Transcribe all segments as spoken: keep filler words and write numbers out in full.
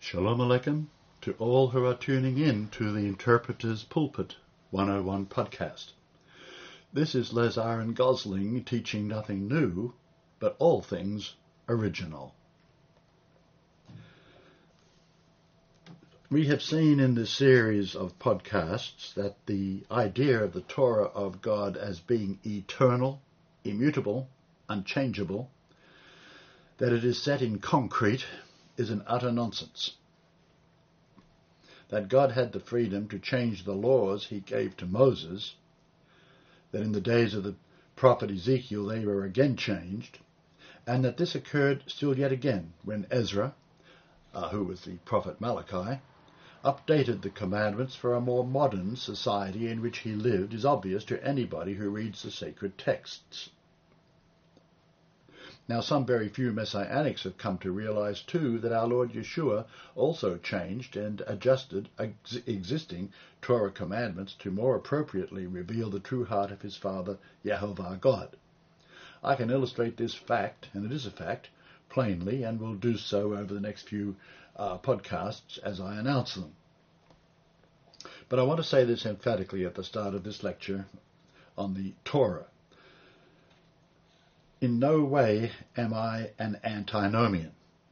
Shalom Aleichem to all who are tuning in to the Interpreter's Pulpit one oh one podcast. This is Les Aaron Gosling teaching nothing new, but all things original. We have seen in this series of podcasts that the idea of the Torah of God as being eternal, immutable, unchangeable, that it is set in concrete, is an utter nonsense. That God had the freedom to change the laws he gave to Moses, that in the days of the prophet Ezekiel they were again changed, and that this occurred still yet again when Ezra, uh, who was the prophet Malachi, updated the commandments for a more modern society in which he lived is obvious to anybody who reads the sacred texts. Now, some very few Messianics have come to realize, too, that our Lord Yeshua also changed and adjusted ex- existing Torah commandments to more appropriately reveal the true heart of his Father, Yehovah God. I can illustrate this fact, and it is a fact, plainly, and will do so over the next few uh, podcasts as I announce them. But I want to say this emphatically at the start of this lecture on the Torah. In no way am I an antinomian.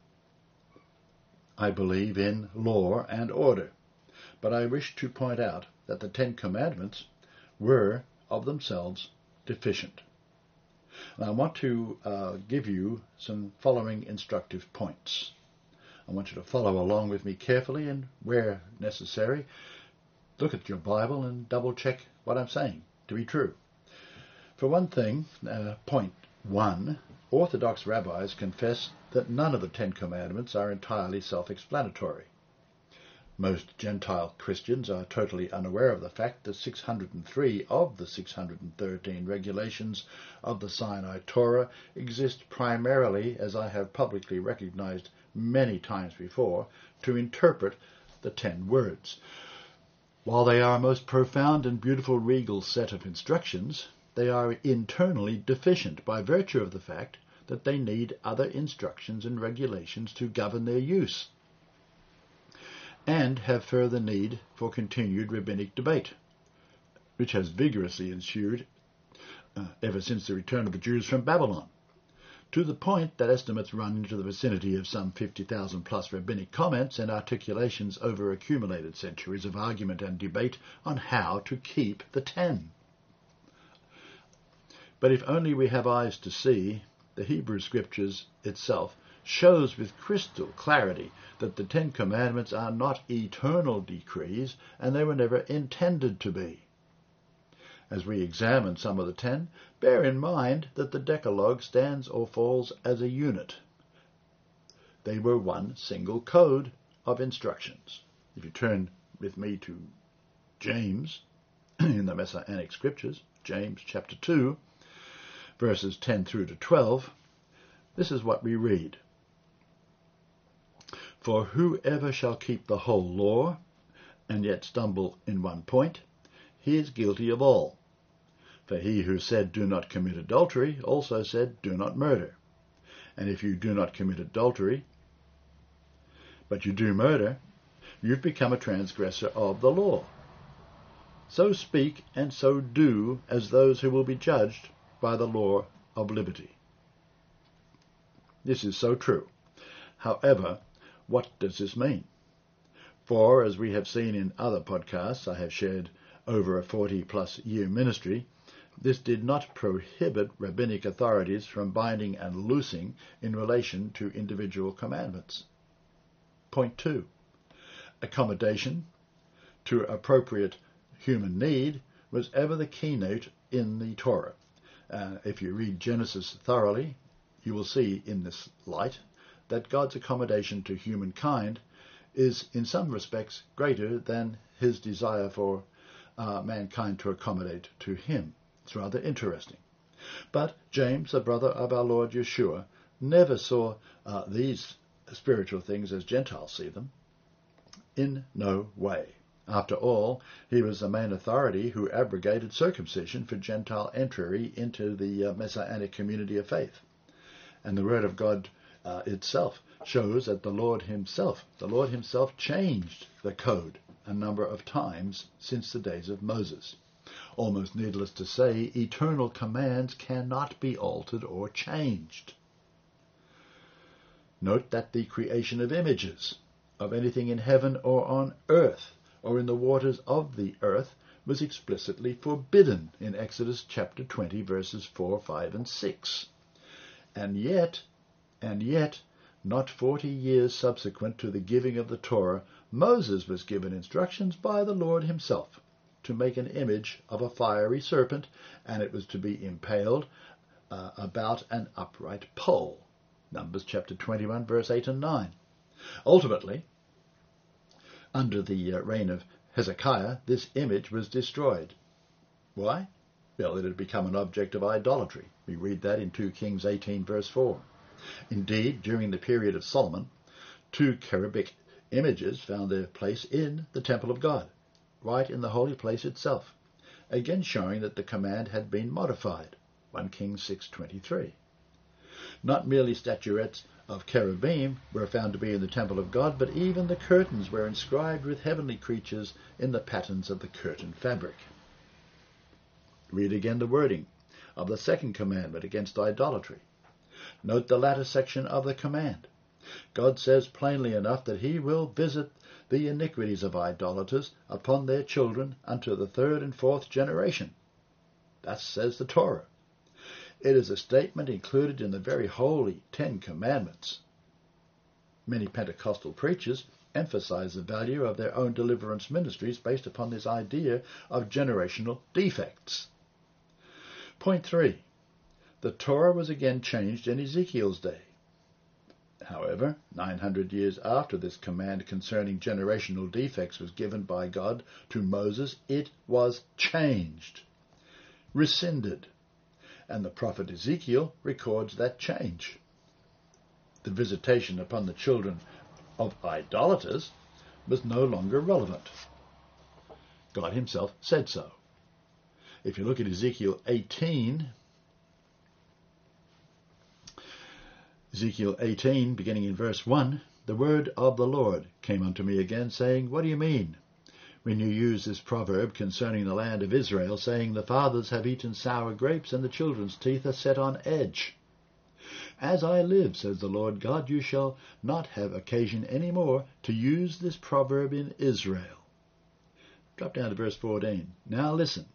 I believe in law and order, but I wish to point out that the Ten Commandments were, of themselves, deficient. And I want to uh, give you some following instructive points. I want you to follow along with me carefully, and where necessary, look at your Bible and double-check what I'm saying to be true. For one thing, uh, point One, Orthodox rabbis confess that none of the Ten Commandments are entirely self-explanatory. Most Gentile Christians are totally unaware of the fact that six hundred three of the six hundred thirteen regulations of the Sinai Torah exist primarily, as I have publicly recognized many times before, to interpret the ten words. While they are a most profound and beautiful regal set of instructions, they are internally deficient by virtue of the fact that they need other instructions and regulations to govern their use, and have further need for continued rabbinic debate, which has vigorously ensued uh, ever since the return of the Jews from Babylon, to the point that estimates run into the vicinity of some fifty thousand plus rabbinic comments and articulations over accumulated centuries of argument and debate on how to keep the ten. But if only we have eyes to see, the Hebrew Scriptures itself shows with crystal clarity that the Ten Commandments are not eternal decrees, and they were never intended to be. As we examine some of the ten, bear in mind that the Decalogue stands or falls as a unit. They were one single code of instructions. If you turn with me to James in the Messianic Scriptures, James chapter two, verses ten through to twelve, this is what we read. For whoever shall keep the whole law, and yet stumble in one point, he is guilty of all. For he who said, do not commit adultery, also said, do not murder. And if you do not commit adultery, but you do murder, you've become a transgressor of the law. So speak and so do as those who will be judged by the law of liberty. This is so true. However, what does this mean? For, as we have seen in other podcasts I have shared over a forty-plus year ministry, this did not prohibit rabbinic authorities from binding and loosing in relation to individual commandments. Point two. Accommodation to appropriate human need was ever the keynote in the Torah. Uh, if you read Genesis thoroughly, you will see in this light that God's accommodation to humankind is in some respects greater than his desire for uh, mankind to accommodate to him. It's rather interesting. But James, the brother of our Lord Yeshua, never saw uh, these spiritual things as Gentiles see them. In no way. After all, he was the main authority who abrogated circumcision for Gentile entry into the uh, Messianic community of faith. And the Word of God uh, itself shows that the Lord himself, the Lord himself changed the code a number of times since the days of Moses. Almost needless to say, eternal commands cannot be altered or changed. Note that the creation of images, of anything in heaven or on earth, or in the waters of the earth, was explicitly forbidden in Exodus chapter twenty, verses four, five, and six. And yet, and yet, not forty years subsequent to the giving of the Torah, Moses was given instructions by the Lord himself to make an image of a fiery serpent, and it was to be impaled uh, about an upright pole. Numbers chapter twenty-one, verse eight and nine. Ultimately, under the uh, reign of Hezekiah, this image was destroyed. Why? Well, it had become an object of idolatry. We read that in two Kings eighteen, verse four. Indeed, during the period of Solomon, two cherubic images found their place in the temple of God, right in the holy place itself, again showing that the command had been modified. First Kings six twenty-three. Not merely statuettes of cherubim were found to be in the temple of God, but even the curtains were inscribed with heavenly creatures in the patterns of the curtain fabric. Read again the wording of the second commandment against idolatry. Note the latter section of the command. God says plainly enough that he will visit the iniquities of idolaters upon their children unto the third and fourth generation. Thus says the Torah. It is a statement included in the very holy Ten Commandments. Many Pentecostal preachers emphasize the value of their own deliverance ministries based upon this idea of generational defects. Point three. The Torah was again changed in Ezekiel's day. However, nine hundred years after this command concerning generational defects was given by God to Moses, it was changed, rescinded, and the prophet Ezekiel records that change. The visitation upon the children of idolaters was no longer relevant. God himself said so. If you look at Ezekiel eighteen, Ezekiel eighteen, beginning in verse one, the word of the Lord came unto me again, saying, What do you mean when you use this proverb concerning the land of Israel, saying, The fathers have eaten sour grapes, and the children's teeth are set on edge? As I live, says the Lord God, you shall not have occasion any more to use this proverb in Israel. Drop down to verse fourteen. Now listen.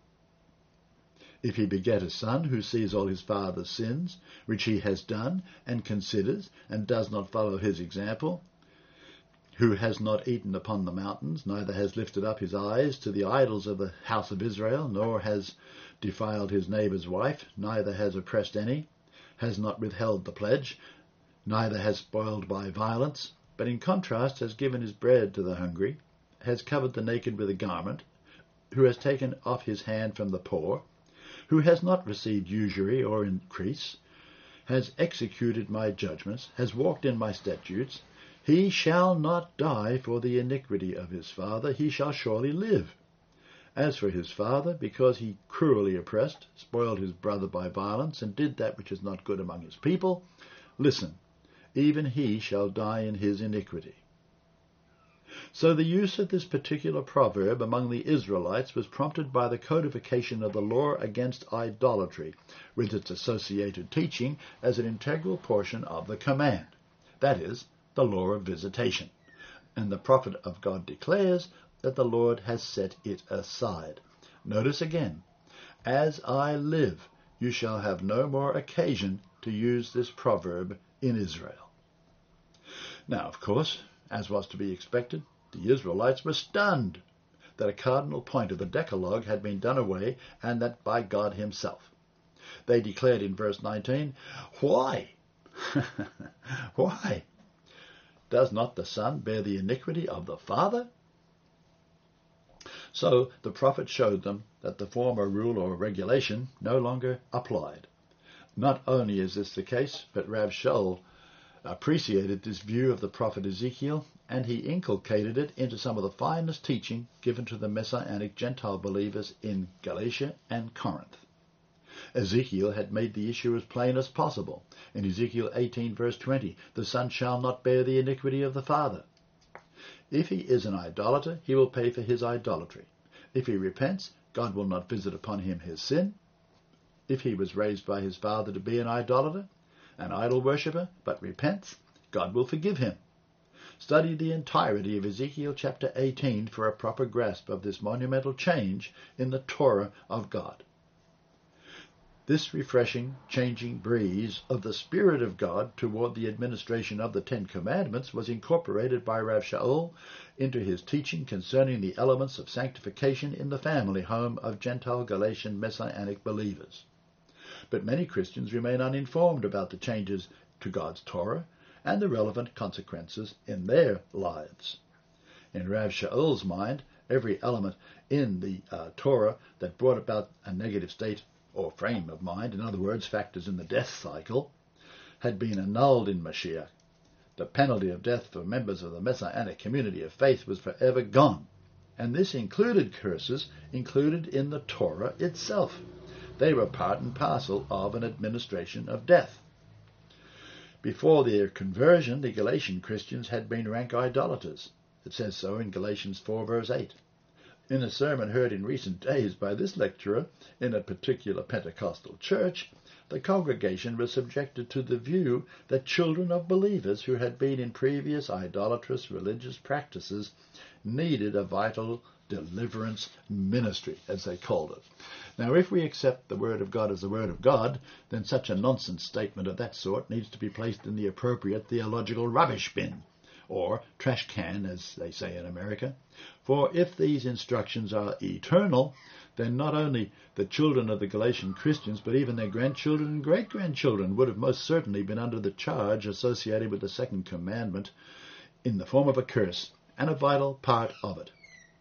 If he beget a son who sees all his father's sins, which he has done, and considers, and does not follow his example, who has not eaten upon the mountains, neither has lifted up his eyes to the idols of the house of Israel, nor has defiled his neighbour's wife, neither has oppressed any, has not withheld the pledge, neither has spoiled by violence, but in contrast has given his bread to the hungry, has covered the naked with a garment, who has taken off his hand from the poor, who has not received usury or increase, has executed my judgments, has walked in my statutes, he shall not die for the iniquity of his father, he shall surely live. As for his father, because he cruelly oppressed, spoiled his brother by violence, and did that which is not good among his people, listen, even he shall die in his iniquity. So the use of this particular proverb among the Israelites was prompted by the codification of the law against idolatry, with its associated teaching as an integral portion of the command, that is, the law of visitation. And the prophet of God declares that the Lord has set it aside. Notice again, as I live, you shall have no more occasion to use this proverb in Israel. Now, of course, as was to be expected, the Israelites were stunned that a cardinal point of the Decalogue had been done away, and that by God himself. They declared in verse nineteen, Why? Why? Does not the Son bear the iniquity of the Father? So the prophet showed them that the former rule or regulation no longer applied. Not only is this the case, but Rav Shaul appreciated this view of the prophet Ezekiel, and he inculcated it into some of the finest teaching given to the Messianic Gentile believers in Galatia and Corinth. Ezekiel had made the issue as plain as possible. In Ezekiel eighteen verse twenty, the son shall not bear the iniquity of the father. If he is an idolater, he will pay for his idolatry. If he repents, God will not visit upon him his sin. If he was raised by his father to be an idolater, an idol worshipper, but repents, God will forgive him. Study the entirety of Ezekiel chapter eighteen for a proper grasp of this monumental change in the Torah of God. This refreshing, changing breeze of the Spirit of God toward the administration of the Ten Commandments was incorporated by Rav Shaul into his teaching concerning the elements of sanctification in the family home of Gentile Galatian Messianic believers. But many Christians remain uninformed about the changes to God's Torah and the relevant consequences in their lives. In Rav Shaul's mind, every element in the uh, Torah that brought about a negative state or frame of mind, in other words, factors in the death cycle, had been annulled in Mashiach. The penalty of death for members of the Messianic community of faith was forever gone, and this included curses included in the Torah itself. They were part and parcel of an administration of death. Before their conversion, the Galatian Christians had been rank idolaters. It says so in Galatians four verse eight. In a sermon heard in recent days by this lecturer in a particular Pentecostal church, the congregation was subjected to the view that children of believers who had been in previous idolatrous religious practices needed a vital deliverance ministry, as they called it. Now, if we accept the Word of God as the Word of God, then such a nonsense statement of that sort needs to be placed in the appropriate theological rubbish bin, or trash can, as they say in America. For if these instructions are eternal, then not only the children of the Galatian Christians, but even their grandchildren and great-grandchildren would have most certainly been under the charge associated with the second commandment in the form of a curse, and a vital part of it.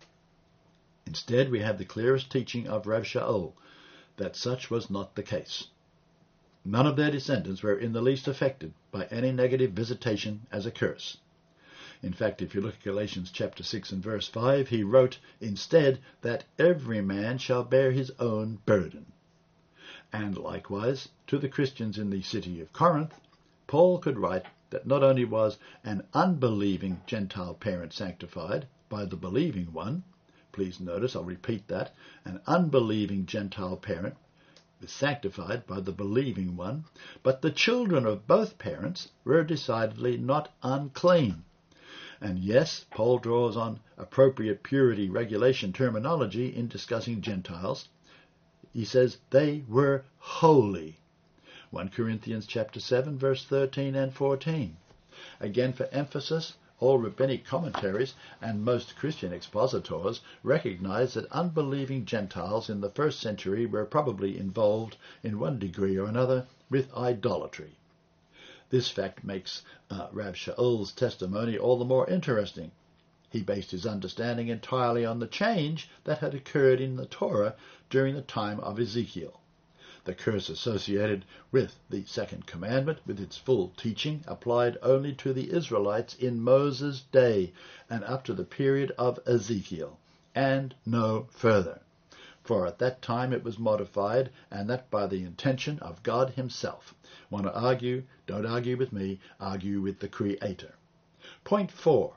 Instead, we have the clearest teaching of Rav Shaul that such was not the case. None of their descendants were in the least affected by any negative visitation as a curse. In fact, if you look at Galatians chapter six and verse five, he wrote instead that every man shall bear his own burden. And likewise, to the Christians in the city of Corinth, Paul could write that not only was an unbelieving Gentile parent sanctified by the believing one, please notice, I'll repeat that, an unbelieving Gentile parent was sanctified by the believing one, but the children of both parents were decidedly not unclean. And yes, Paul draws on appropriate purity regulation terminology in discussing Gentiles. He says they were holy. First Corinthians chapter seven, verse thirteen and fourteen. Again, for emphasis, all rabbinic commentaries and most Christian expositors recognize that unbelieving Gentiles in the first century were probably involved in one degree or another with idolatry. This fact makes uh, Rav Shaul's testimony all the more interesting. He based his understanding entirely on the change that had occurred in the Torah during the time of Ezekiel. The curse associated with the second commandment, with its full teaching, applied only to the Israelites in Moses' day and up to the period of Ezekiel, and no further. For at that time it was modified, and that by the intention of God himself. Want to argue? Don't argue with me, argue with the Creator. Point four.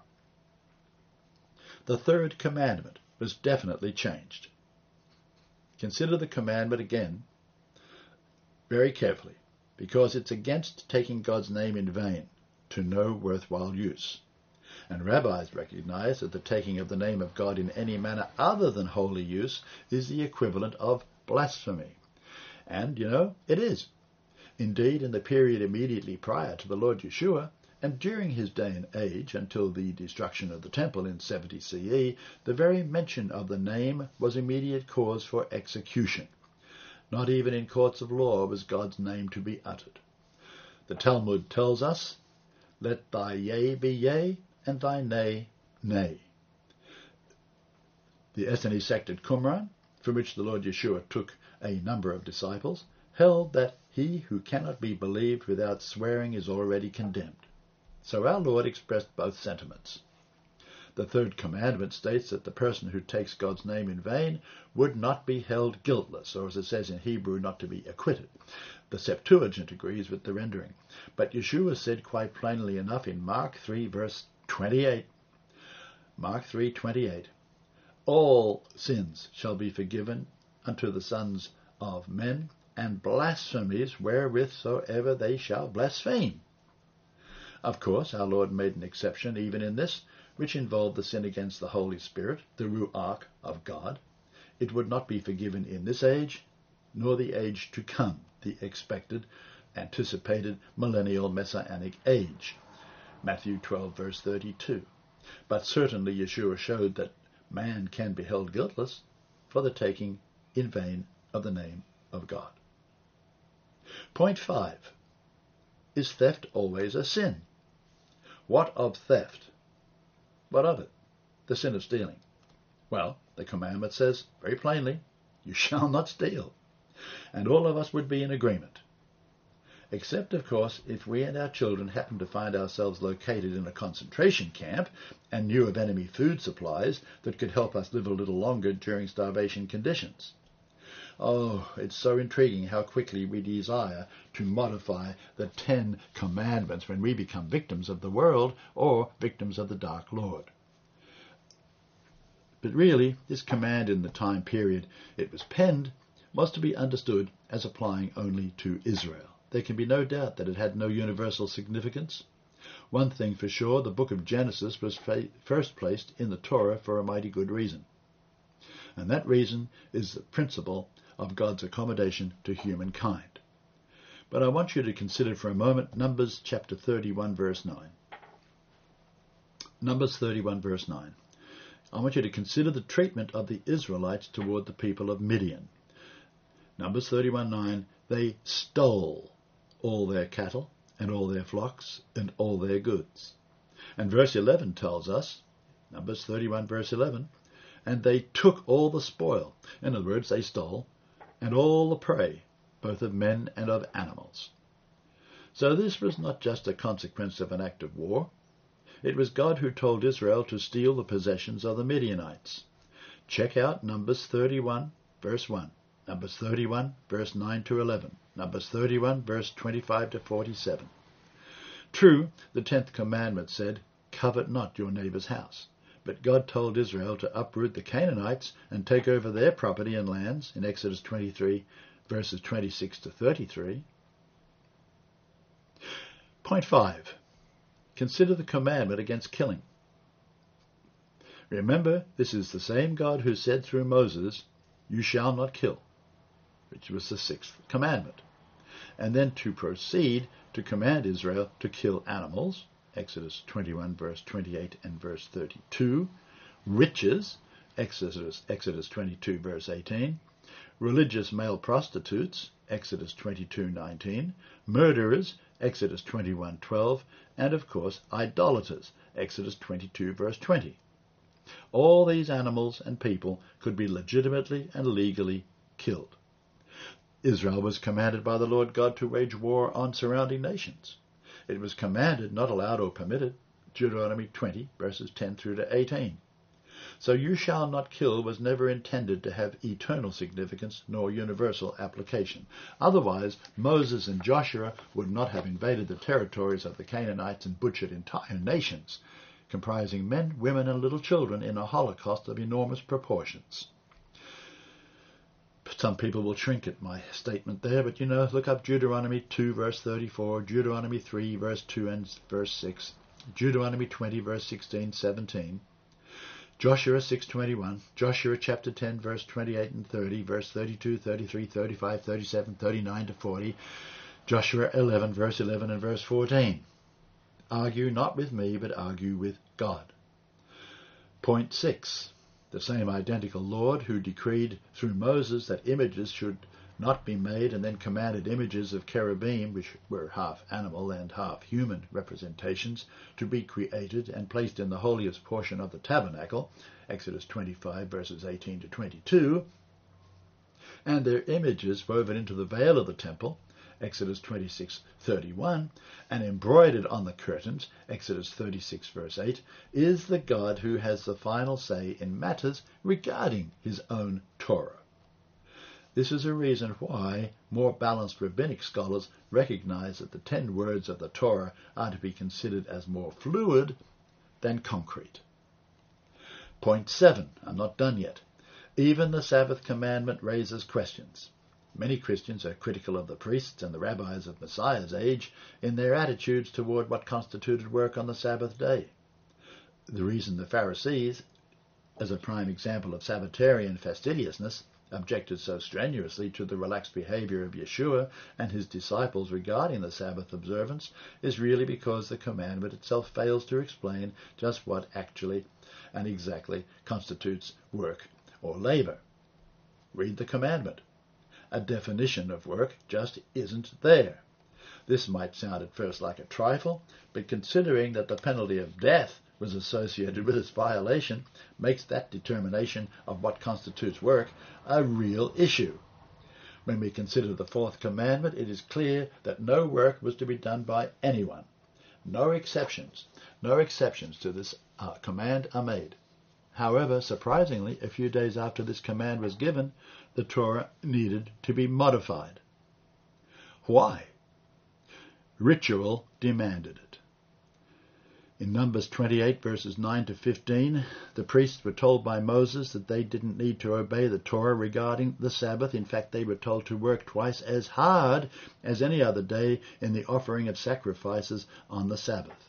The third commandment was definitely changed. Consider the commandment again very carefully, because it's against taking God's name in vain, to no worthwhile use. And rabbis recognize that the taking of the name of God in any manner other than holy use is the equivalent of blasphemy. And, you know, it is. Indeed, in the period immediately prior to the Lord Yeshua, and during his day and age until the destruction of the temple in seventy C E, the very mention of the name was immediate cause for execution. Not even in courts of law was God's name to be uttered. The Talmud tells us, "Let thy yea be yea, and thy nay, nay." The Essene sect at Qumran, from which the Lord Yeshua took a number of disciples, held that he who cannot be believed without swearing is already condemned. So our Lord expressed both sentiments. The third commandment states that the person who takes God's name in vain would not be held guiltless, or as it says in Hebrew, not to be acquitted. The Septuagint agrees with the rendering. But Yeshua said quite plainly enough in Mark three, verse twenty-eight, Mark three twenty-eight, all sins shall be forgiven unto the sons of men, and blasphemies wherewith soever they shall blaspheme. Of course, our Lord made an exception even in this, which involved the sin against the Holy Spirit, the Ruach of God. It would not be forgiven in this age, nor the age to come, the expected, anticipated millennial messianic age. Matthew twelve, verse thirty-two. But certainly Yeshua showed that man can be held guiltless for the taking in vain of the name of God. Point five. Is theft always a sin? What of theft? What of it? The sin of stealing. Well, the commandment says very plainly, you shall not steal. And all of us would be in agreement. Except, of course, if we and our children happen to find ourselves located in a concentration camp and knew of enemy food supplies that could help us live a little longer during starvation conditions. Oh, it's so intriguing how quickly we desire to modify the Ten Commandments when we become victims of the world or victims of the Dark Lord. But really, this command in the time period it was penned was to be understood as applying only to Israel. There can be no doubt that it had no universal significance. One thing for sure, the book of Genesis was fa- first placed in the Torah for a mighty good reason. And that reason is the principle of God's accommodation to humankind. But I want you to consider for a moment Numbers chapter thirty-one, verse nine. Numbers thirty-one, verse nine. I want you to consider the treatment of the Israelites toward the people of Midian. Numbers thirty-one, nine, they stole all their cattle and all their flocks and all their goods. And verse eleven tells us, Numbers thirty-one, verse eleven, and they took all the spoil. In other words, they stole, and all the prey, both of men and of animals. So this was not just a consequence of an act of war. It was God who told Israel to steal the possessions of the Midianites. Check out Numbers thirty-one, verse one. Numbers thirty-one, verse nine to eleven. Numbers thirty-one, verse twenty-five to forty-seven. True, the tenth commandment said, covet not your neighbor's house. But God told Israel to uproot the Canaanites and take over their property and lands in Exodus twenty-three, verses twenty-six to thirty-three. Point five. Consider the commandment against killing. Remember, this is the same God who said through Moses, you shall not kill, which was the sixth commandment. And then to proceed to command Israel to kill animals, Exodus twenty-one, verse twenty-eight and verse thirty-two, riches, Exodus, Exodus twenty-two, verse eighteen, religious male prostitutes, Exodus twenty-two, nineteen, murderers, Exodus twenty-one, twelve, and of course idolaters, Exodus twenty-two, verse twenty. All these animals and people could be legitimately and legally killed. Israel was commanded by the Lord God to wage war on surrounding nations. It was commanded, not allowed or permitted, Deuteronomy twenty, verses ten through to eighteen. So you shall not kill was never intended to have eternal significance nor universal application. Otherwise, Moses and Joshua would not have invaded the territories of the Canaanites and butchered entire nations, comprising men, women, and little children in a holocaust of enormous proportions. Some people will shrink at my statement there, but you know, look up Deuteronomy two, verse thirty-four, Deuteronomy three, verse two and verse six, Deuteronomy twenty, verse sixteen, seventeen, Joshua six twenty-one, Joshua chapter ten, verse twenty-eight and thirty, verse thirty-two, thirty-three, thirty-five, thirty-seven, thirty-nine to forty, Joshua eleven, verse eleven and verse fourteen. Argue not with me, but argue with God. Point six. The same identical Lord who decreed through Moses that images should not be made and then commanded images of cherubim, which were half animal and half human representations, to be created and placed in the holiest portion of the tabernacle, Exodus twenty-five, verses eighteen to twenty-two, and their images woven into the veil of the temple, Exodus twenty-six thirty-one, and embroidered on the curtains, Exodus thirty-six verse eight, is the God who has the final say in matters regarding his own Torah. This is a reason why more balanced rabbinic scholars recognize that the ten words of the Torah are to be considered as more fluid than concrete. Point seven. I'm not done yet. Even the Sabbath commandment raises questions. Many Christians are critical of the priests and the rabbis of Messiah's age in their attitudes toward what constituted work on the Sabbath day. The reason the Pharisees, as a prime example of Sabbatarian fastidiousness, objected so strenuously to the relaxed behavior of Yeshua and his disciples regarding the Sabbath observance is really because the commandment itself fails to explain just what actually and exactly constitutes work or labor. Read the commandment. A definition of work just isn't there. This might sound at first like a trifle, but considering that the penalty of death was associated with its violation, makes that determination of what constitutes work a real issue. When we consider the fourth commandment, it is clear that no work was to be done by anyone. No exceptions. No exceptions to this uh, command are made. However, surprisingly, a few days after this command was given, the Torah needed to be modified. Why? Ritual demanded it. In Numbers twenty-eight, verses nine to fifteen, the priests were told by Moses that they didn't need to obey the Torah regarding the Sabbath. In fact, they were told to work twice as hard as any other day in the offering of sacrifices on the Sabbath.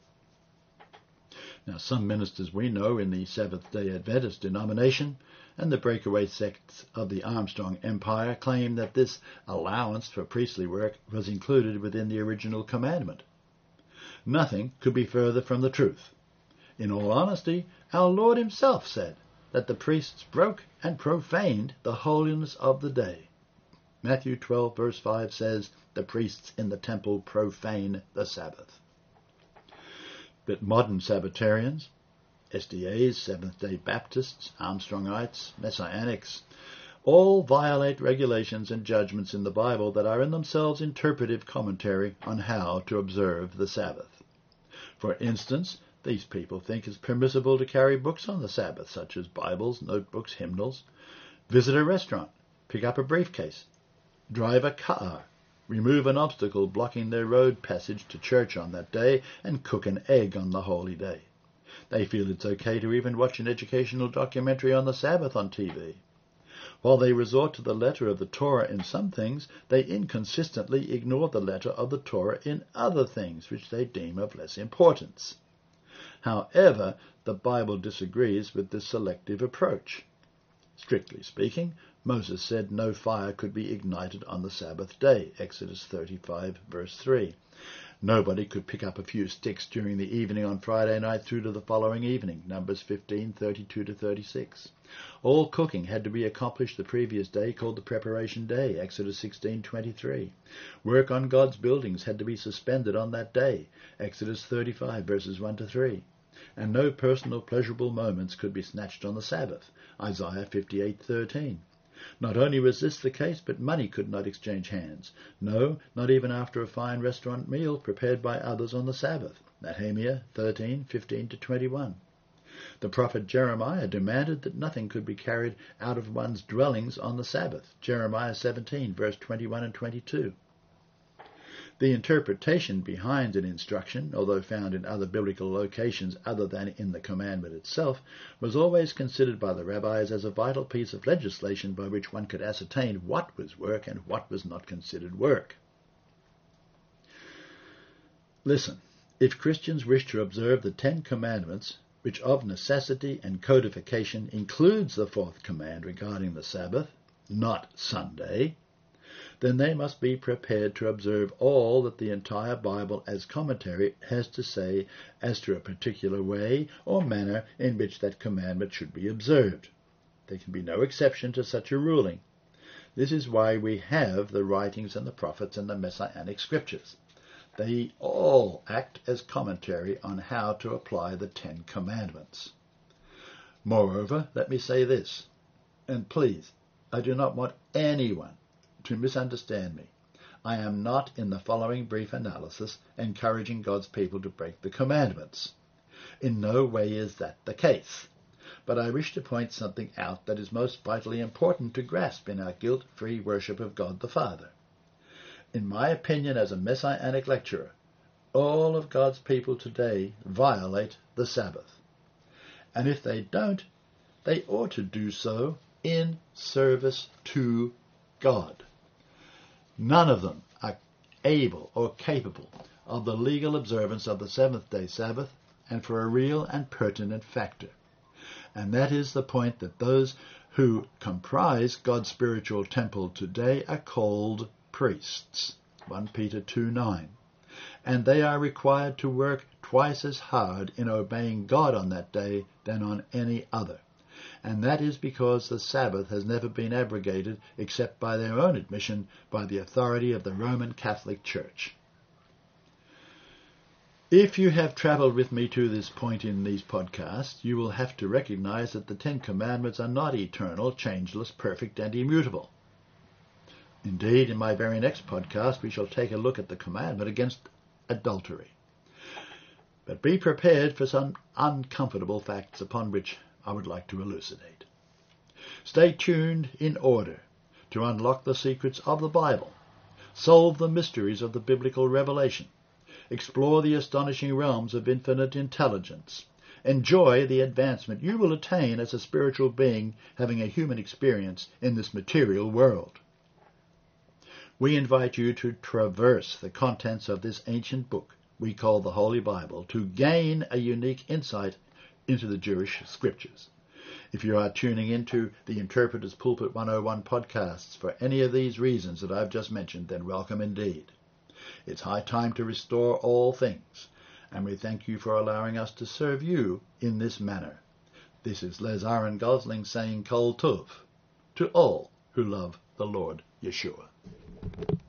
Now, some ministers we know in the Seventh-day Adventist denomination and the breakaway sects of the Armstrong Empire claim that this allowance for priestly work was included within the original commandment. Nothing could be further from the truth. In all honesty, our Lord himself said that the priests broke and profaned the holiness of the day. Matthew twelve verse five says, the priests in the temple profane the Sabbath. But modern Sabbatarians, S D As, Seventh-day Baptists, Armstrongites, Messianics, all violate regulations and judgments in the Bible that are in themselves interpretive commentary on how to observe the Sabbath. For instance, these people think it's permissible to carry books on the Sabbath, such as Bibles, notebooks, hymnals, visit a restaurant, pick up a briefcase, drive a car, remove an obstacle blocking their road passage to church on that day, and cook an egg on the holy day. They feel it's okay to even watch an educational documentary on the Sabbath on T V. While they resort to the letter of the Torah in some things, they inconsistently ignore the letter of the Torah in other things which they deem of less importance. However, the Bible disagrees with this selective approach. Strictly speaking, Moses said no fire could be ignited on the Sabbath day, Exodus thirty-five, verse three. Nobody could pick up a few sticks during the evening on Friday night through to the following evening, Numbers fifteen, thirty-two to thirty-six. All cooking had to be accomplished the previous day, called the preparation day, Exodus sixteen, twenty-three. Work on God's buildings had to be suspended on that day, Exodus thirty-five, verses one to three. And no personal pleasurable moments could be snatched on the Sabbath, Isaiah fifty-eight, thirteen. Not only was this the case, but money could not exchange hands. No, not even after a fine restaurant meal prepared by others on the Sabbath. Nehemiah thirteen, fifteen to twenty-one. The prophet Jeremiah demanded that nothing could be carried out of one's dwellings on the Sabbath. Jeremiah seventeen, verse twenty-one and twenty-two. The interpretation behind an instruction, although found in other biblical locations other than in the commandment itself, was always considered by the rabbis as a vital piece of legislation by which one could ascertain what was work and what was not considered work. Listen, if Christians wish to observe the Ten Commandments, which of necessity and codification includes the fourth command regarding the Sabbath, not Sunday, then they must be prepared to observe all that the entire Bible as commentary has to say as to a particular way or manner in which that commandment should be observed. There can be no exception to such a ruling. This is why we have the writings and the prophets and the Messianic scriptures. They all act as commentary on how to apply the Ten Commandments. Moreover, let me say this, and please, I do not want anyone to misunderstand me. I am not, in the following brief analysis, encouraging God's people to break the commandments. In no way is that the case. But I wish to point something out that is most vitally important to grasp in our guilt-free worship of God the Father. In my opinion as a Messianic lecturer, all of God's people today violate the Sabbath. And if they don't, they ought to do so in service to God. None of them are able or capable of the legal observance of the seventh-day Sabbath, and for a real and pertinent factor. And that is the point that those who comprise God's spiritual temple today are called priests. First Peter two nine. And they are required to work twice as hard in obeying God on that day than on any other. And that is because the Sabbath has never been abrogated except by their own admission by the authority of the Roman Catholic Church. If you have travelled with me to this point in these podcasts, you will have to recognize that the Ten Commandments are not eternal, changeless, perfect, and immutable. Indeed, in my very next podcast, we shall take a look at the commandment against adultery. But be prepared for some uncomfortable facts upon which I would like to elucidate. Stay tuned in order to unlock the secrets of the Bible, solve the mysteries of the biblical revelation, explore the astonishing realms of infinite intelligence, enjoy the advancement you will attain as a spiritual being having a human experience in this material world. We invite you to traverse the contents of this ancient book we call the Holy Bible to gain a unique insight into the Jewish scriptures. If you are tuning into the Interpreter's Pulpit one oh one podcasts for any of these reasons that I've just mentioned, then welcome indeed. It's high time to restore all things, and we thank you for allowing us to serve you in this manner. This is Les Aaron Gosling saying Kol Tov to all who love the Lord Yeshua.